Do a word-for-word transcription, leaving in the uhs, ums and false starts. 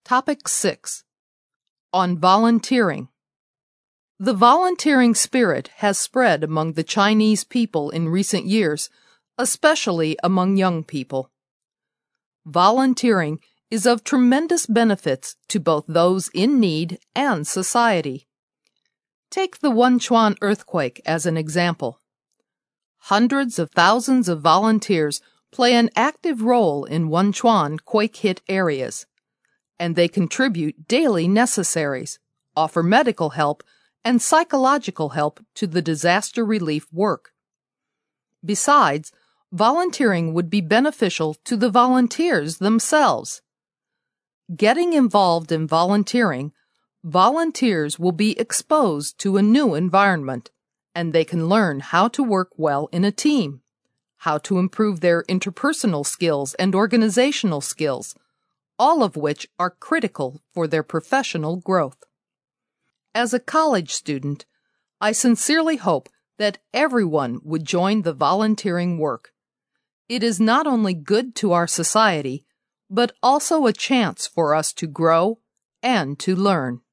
Topic six. On volunteering. The volunteering spirit has spread among the Chinese people in recent years, especially among young people. Volunteering is of tremendous benefits to both those in need and society. Take the Wenchuan earthquake as an example. Hundreds of thousands of volunteers play an active role in Wenchuan quake-hit areas, and they contribute daily necessaries, offer medical help, and psychological help to the disaster relief work. Besides, volunteering would be beneficial to the volunteers themselves. Getting involved in volunteering, volunteers will be exposed to a new environment, and they can learn how to work well in a team, how to improve their interpersonal skills and organizational skills, all of which are critical for their professional growth. As a college student, I sincerely hope that everyone would join the volunteering work. It is not only good to our society, but also a chance for us to grow and to learn.